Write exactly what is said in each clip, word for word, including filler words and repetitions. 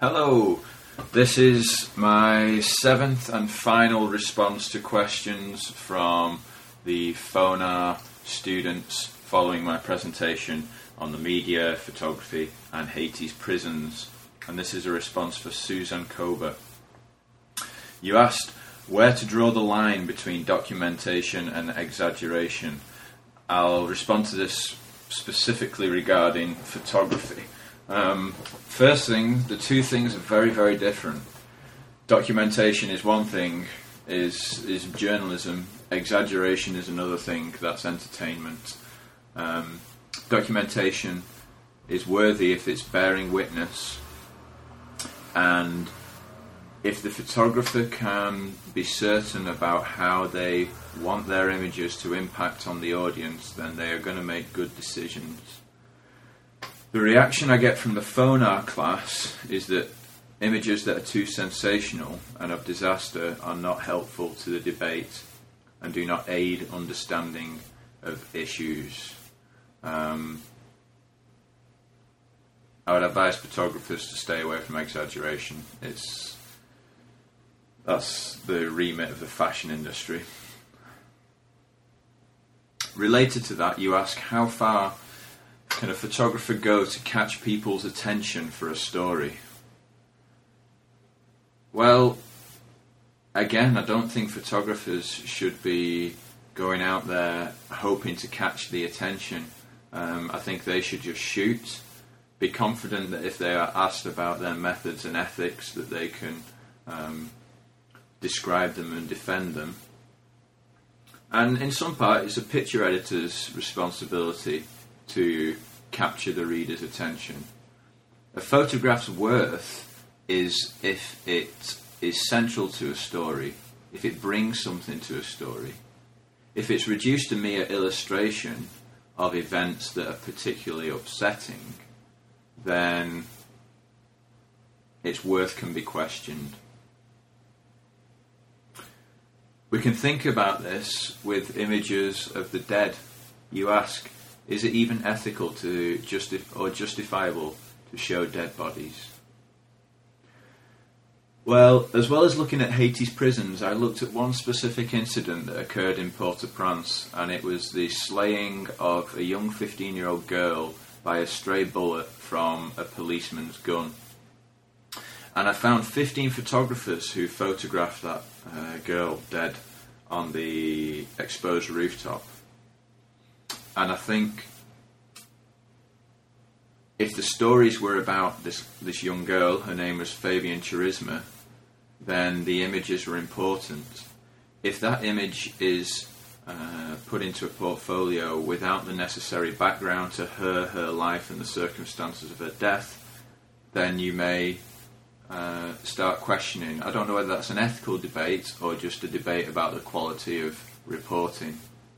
Hello, this is my seventh and final response to questions from the FONAR students following my presentation on the media, photography and Haiti's prisons, and this is a response for Susan Kober. You asked where to draw the line between documentation and exaggeration. I'll respond to this specifically regarding photography. Um, first thing, the two things are very, very different. Documentation is one thing, is is journalism. Exaggeration is another thing, that's entertainment. Um, documentation is worthy if it's bearing witness, and if the photographer can be certain about how they want their images to impact on the audience, then they are going to make good decisions. The reaction I get from the FONAR class is that images that are too sensational and of disaster are not helpful to the debate and do not aid understanding of issues. Um, I would advise photographers to stay away from exaggeration. It's that's the remit of the fashion industry. Related to that, you ask how far can a photographer go to catch people's attention for a story? Well, again, I don't think photographers should be going out there hoping to catch the attention. Um, I think they should just shoot, be confident that if they are asked about their methods and ethics, that they can um, describe them and defend them. And in some part, it's a picture editor's responsibility to capture the reader's attention. A photograph's worth is if it is central to a story, if it brings something to a story. If it's reduced to mere illustration of events that are particularly upsetting, then its worth can be questioned. We can think about this with images of the dead. You ask, is it even ethical to justi- or justifiable to show dead bodies? Well, as well as looking at Haiti's prisons, I looked at one specific incident that occurred in Port-au-Prince, and it was the slaying of a young fifteen-year-old girl by a stray bullet from a policeman's gun. And I found fifteen photographers who photographed that uh, girl dead on the exposed rooftop. And I think if the stories were about this, this young girl, her name was Fabienne Charisma, then the images were important. If that image is uh, put into a portfolio without the necessary background to her, her life and the circumstances of her death, then you may uh, start questioning. I don't know whether that's an ethical debate or just a debate about the quality of reporting.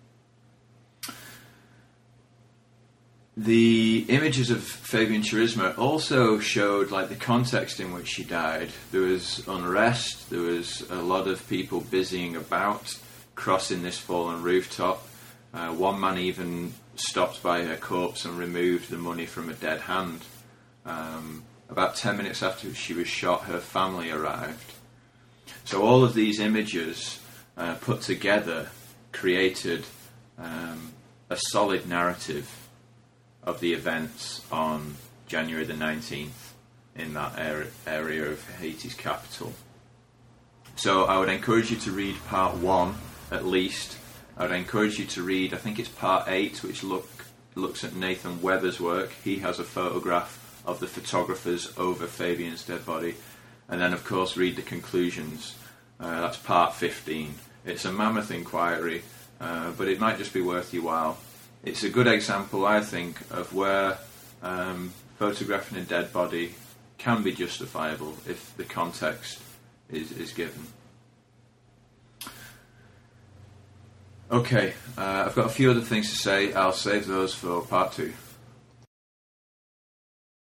The images of Fabienne Charisma also showed like the context in which she died. There was unrest, there was a lot of people busying about, crossing this fallen rooftop. Uh, one man even stopped by her corpse and removed the money from a dead hand. Um, about ten minutes after she was shot, her family arrived. So all of these images uh, put together created um, a solid narrative of the events on January the nineteenth in that area, area of Haiti's capital. So I would encourage you to read part one at least. I would encourage you to read, I think it's part eight, which look, looks at Nathan Weber's work. He has a photograph of the photographers over Fabienne's dead body. And then of course read the conclusions. Uh, that's part fifteen. It's a mammoth inquiry, uh, but it might just be worth your while. It's a good example, I think, of where um, photographing a dead body can be justifiable if the context is, is given. Okay, uh, I've got a few other things to say. I'll save those for part two.